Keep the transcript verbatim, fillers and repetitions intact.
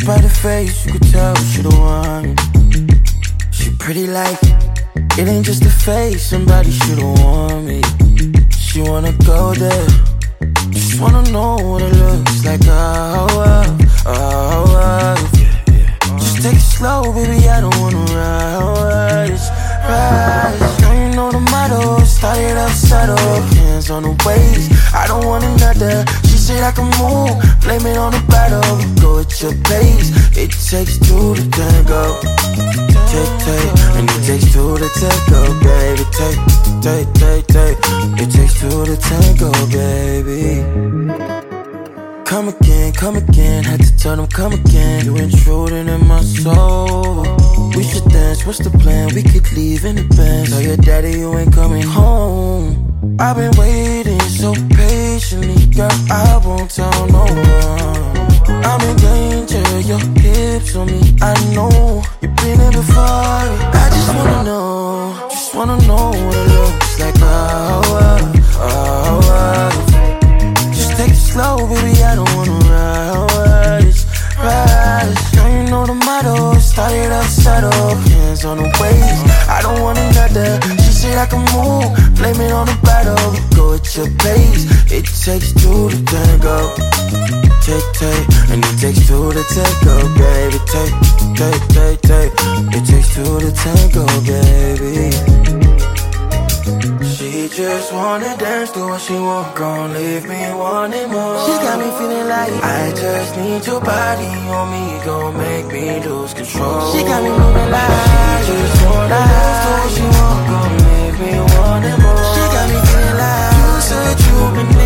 by the face, you could tell she the one. She pretty like it ain't just the face, somebody should've warned me. She wanna go there, just wanna know what it looks like. Oh, oh, oh, oh. Just take it slow, baby, I don't wanna rush, rush. Now you know the motto, started up subtle, hands on the waist, I don't want another. She said I can move, blame it on the battle. Go at your pace, it takes two to tango. Take, take, and it takes two to tango, baby. Take, take, take, take, it takes two to tango, baby. Come again, come again, had to tell them come again. You intruding in my soul. We should dance, what's the plan? We could leave in advance. Tell your daddy you ain't coming home. I've been waiting so patiently, girl, I won't tell no one. I'm in danger, your hips on me, I know you've been here before. I just wanna know, just wanna know what it looks like. Oh, oh, oh, oh. Just take it slow, baby, I don't wanna rush, rush. Now you know the motto, started up subtle, hands on the waist, I don't want another. She said I can move, blame it on the battle. Go at your pace, it takes two to tango. Take, take, and it takes two to tango, baby. Take, take, take, take, it takes two to tango, baby. She just wanna dance, do what she want, gon' leave me wanting more. She got me feeling like I just need your body on me, gon' make me lose control. She got me moving like she just wanna dance, do what she want, gon' make me wanting more. She got me feeling like you said you've been